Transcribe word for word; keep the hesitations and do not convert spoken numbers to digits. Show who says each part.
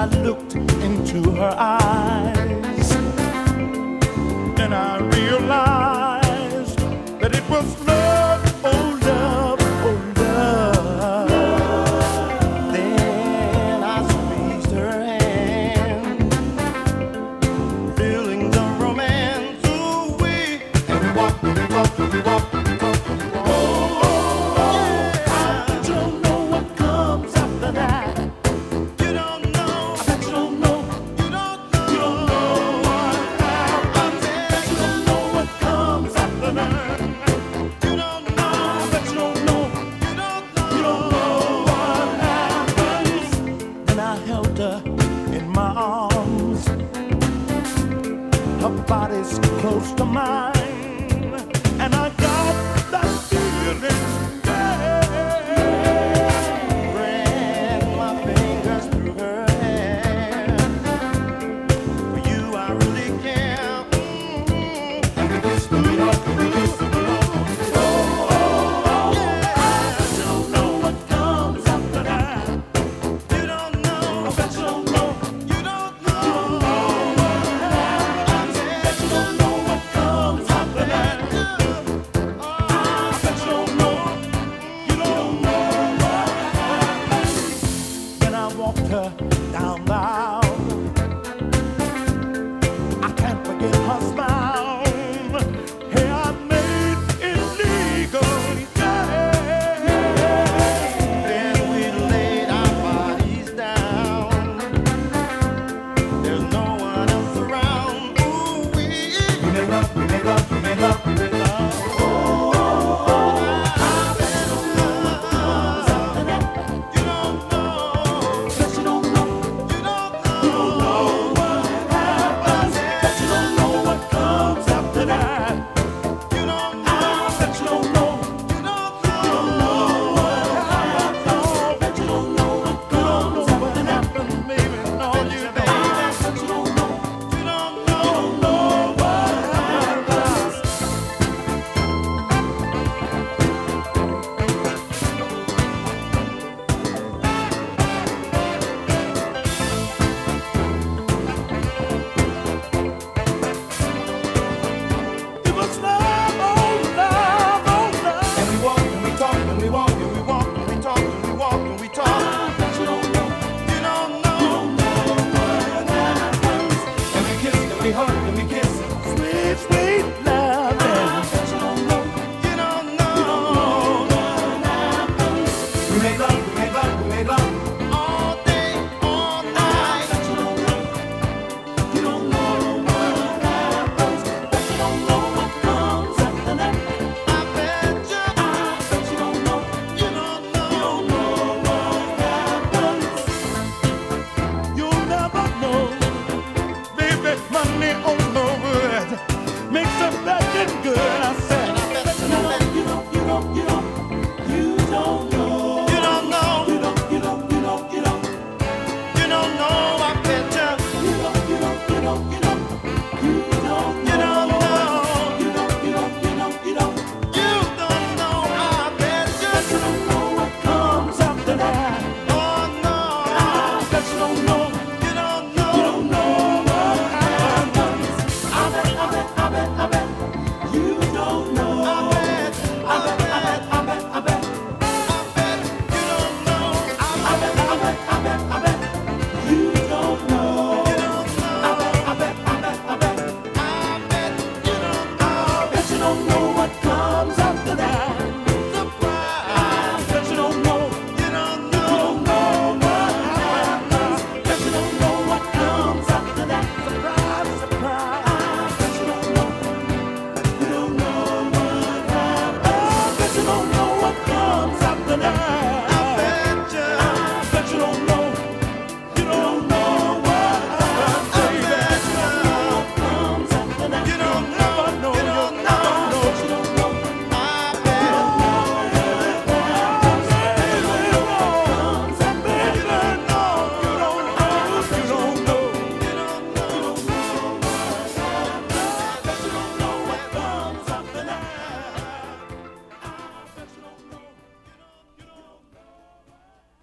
Speaker 1: I looked into her eyes, and I realized that it was love, oh love, oh love. Then I squeezed her hand, feeling the romance, ooh wee. And we walked, we walked, we walked. In my arms, her body's close to mine, and I got that feeling. Yeah. Ran my fingers through her hair. For you, I really care. Mm-hmm. And we kissed, we hugged, we kissed, we hugged. Oh, oh, oh, yeah. I don't know what comes after that. You don't know, I bet you don't know. Down the aisle, I can't forget her smile. Hey, I made it legal, yeah. Then we laid our bodies down. There's no one else around. Ooh, we, we made love, we made love, we made love, we made love. We hug and we kiss, sweet, sweet love. You don't know, you don't know, you don't know what happens. We make love.